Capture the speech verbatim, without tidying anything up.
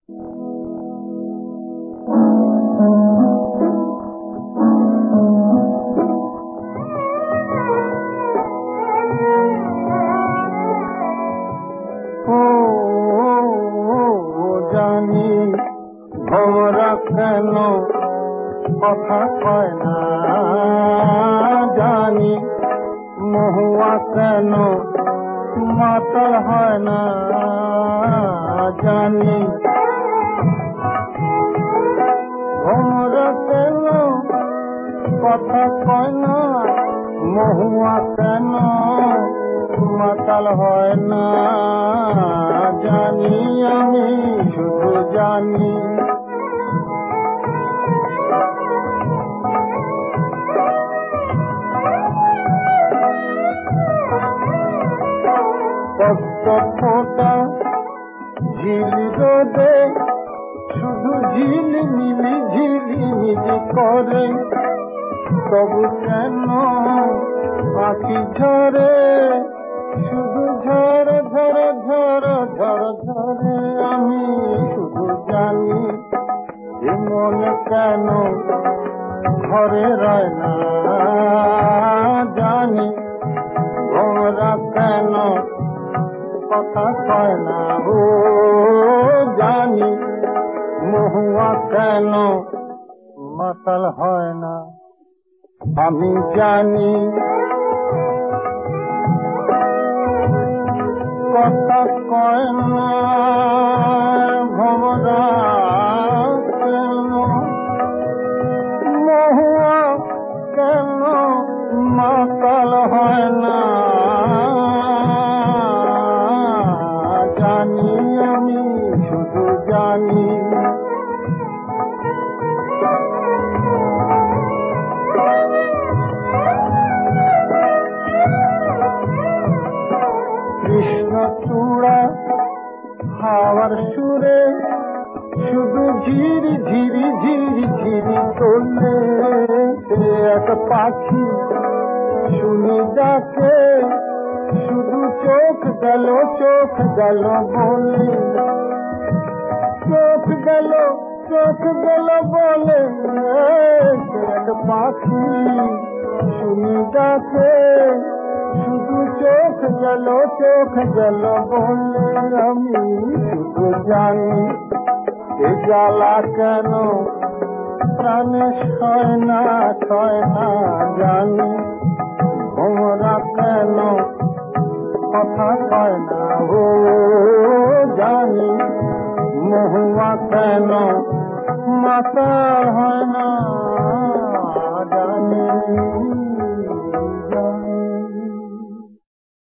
কেন কথা কয় না জানি, মহুয়া কেন মাতাল হয় না জানি, ভোমরা কেন কথা কয় না, মহুয়া কেন মাতাল হয় না জানি, আমি শুধু জানি। কত ফোটা ঝিলি রোদে শুধু ঝিলিমিলি ঝিলিমিলি করে, তবু কেন আঁখি ঝরে শুধু ঝরে ঝরে ঝরে ঝরে ঝরে, আমি শুধু জানি এ মনে কেন ঘরে রয় না জানি, ওরা কেন কথা কয় না ও জানি, মহুয়া কেন মাতাল হয় না আমি জানি। কথা কয় না ভোমরা কেন, মহুয়া কেন মাতাল হয় না জানি, আমি শুধু জানি। কৃষ্ণচূড়া হাওয়ার সুরে শুধু ঝিরি ঝিরি ঝিরি ঝিরি তোলে, এক পাখি শুনি ডাকে শুধু চোখ গেল চোখ গেল বলে, চোখ গেল চোখ গেল বলে, এক পাখি শুনি ডাকে শুধু চোখ গেল চোখ গেল বলে, আমি শুধু জানি এ জ্বালা কেন প্রাণে সয় না সয় না জানি, ভোমরা কেন কথা কয় না ও জানি, মহুয়া কেন মাতাল হয় না